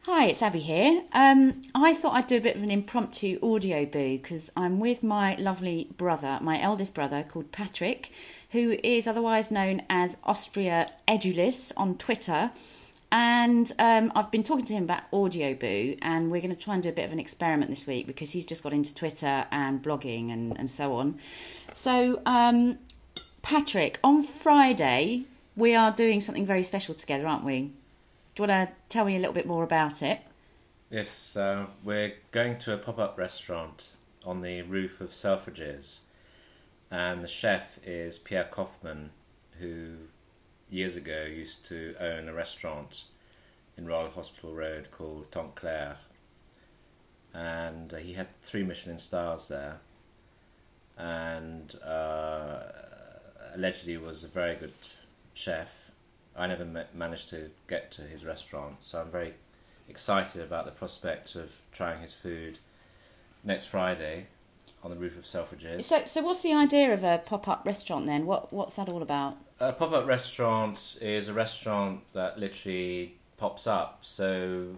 Hi, it's Abby here. I thought I'd do a bit of an impromptu audio boo because I'm with my lovely brother, my eldest brother called Patrick, who is otherwise known as Austria Edulis on Twitter. And I've been talking to him about Audio Boo, and we're going to try and do a bit of an experiment this week because he's just got into Twitter and blogging and so on. So, Patrick, on Friday, we are doing something very special together, aren't we? Do you want to tell me a little bit more about it? Yes, we're going to a pop-up restaurant on the roof of Selfridges, and the chef is Pierre Kaufmann, who years ago used to own a restaurant in Royal Hospital Road called Tontclair, and he had 3 Michelin stars there, and allegedly was a very good chef. I never managed to get to his restaurant, so I'm very excited about the prospect of trying his food next Friday on the roof of Selfridges. So what's the idea of a pop-up restaurant then? What's that all about? A pop-up restaurant is a restaurant that literally pops up. So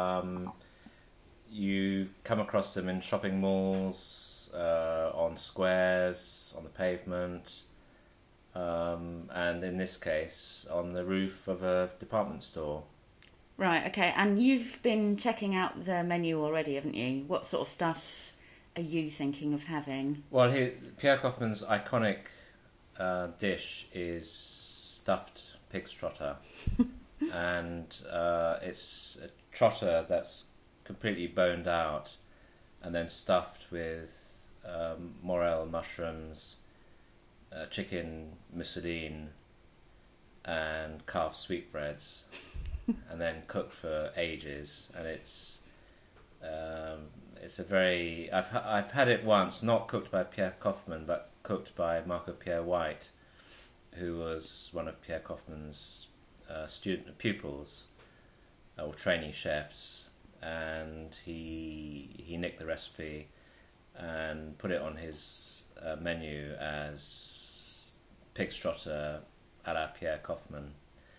you come across them in shopping malls, on squares, on the pavement, and in this case, on the roof of a department store. Right, okay. And you've been checking out the menu already, haven't you? What sort of stuff are you thinking of having? Well, Pierre Kaufmann's iconic dish is stuffed pig's trotter, and it's a trotter that's completely boned out and then stuffed with morel mushrooms, chicken mousseline, and calf sweetbreads, and then cooked for ages. And it's a very I've had it once, not cooked by Pierre Kaufmann, but cooked by Marco Pierre White, who was one of Pierre Kaufmann's student pupils or trainee chefs, and he nicked the recipe and put it on his menu as pig's trotter à la Pierre Kaufmann.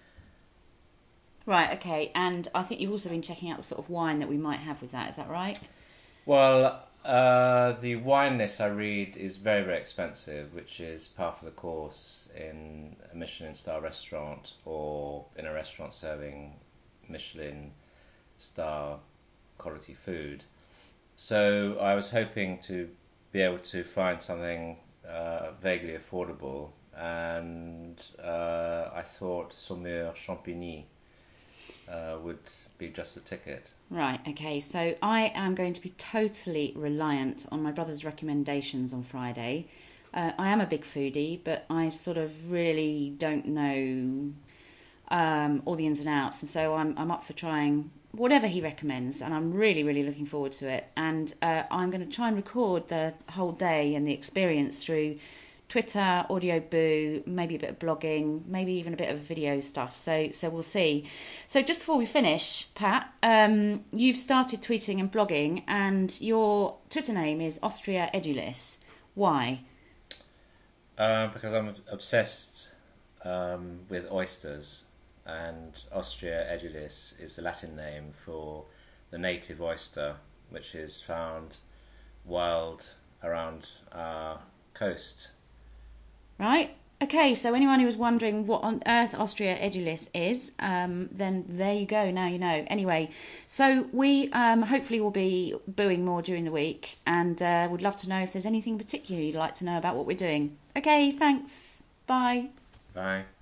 Right, okay. And I think you've also been checking out the sort of wine that we might have with that. Is that right? Well, the wine list I read is very, very expensive, which is par for the course in a Michelin star restaurant or in a restaurant serving Michelin star quality food. So I was hoping to be able to find something vaguely affordable, and I thought Saumur Champigny would be just a ticket. Right, okay. So I am going to be totally reliant on my brother's recommendations on Friday. I am a big foodie, but I sort of really don't know all the ins and outs, and so I'm up for trying whatever he recommends, and I'm really, really looking forward to it. And I'm going to try and record the whole day and the experience through Twitter, Audio Boo, maybe a bit of blogging, maybe even a bit of video stuff. So we'll see. So just before we finish, Pat, you've started tweeting and blogging, and your Twitter name is Austria Edulis. Why? Because I'm obsessed with oysters, and Austria edulis is the Latin name for the native oyster, which is found wild around our coast. Right? Okay, so anyone who was wondering what on earth Austria Edulis is, then there you go, now you know. Anyway, so we hopefully will be booing more during the week, and would love to know if there's anything particular you'd like to know about what we're doing. Okay, thanks. Bye. Bye.